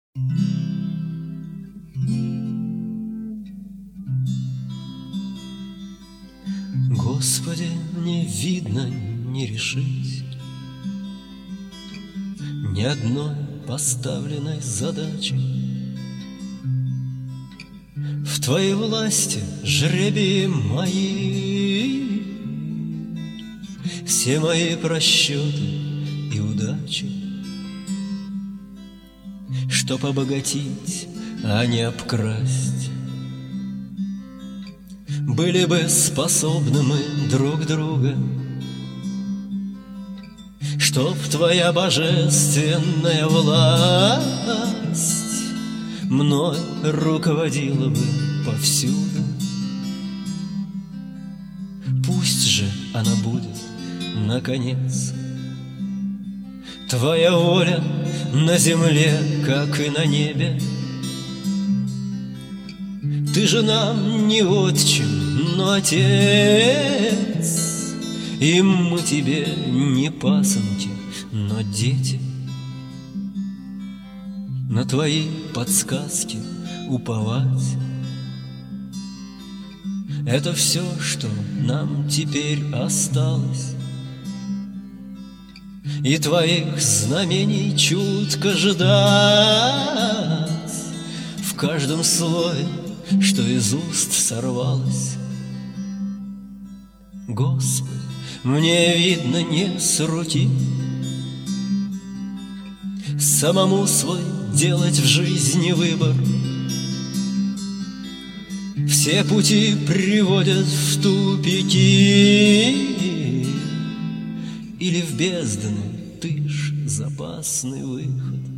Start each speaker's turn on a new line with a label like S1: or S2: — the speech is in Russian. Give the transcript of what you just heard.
S1: Господи, не видно, не решить ни одной поставленной задачи. В Твоей власти жребии мои, все мои просчеты и удачи. Чтоб обогатить, а не обкрасть, были бы способны мы друг друга. Чтоб Твоя божественная власть мной руководила бы повсюду. Пусть же она будет, наконец, Твоя воля на земле, как и на небе. Ты же нам не отчим, но отец, и мы тебе не пасынки, но дети. На Твои подсказки уповать — это все, что нам теперь осталось. И Твоих знамений чутко ждать в каждом слове, что из уст сорвалось. Господи, мне видно не с руки самому свой делать в жизни выбор. Все пути приводят в тупики, или в бездны ты ж запасный выход.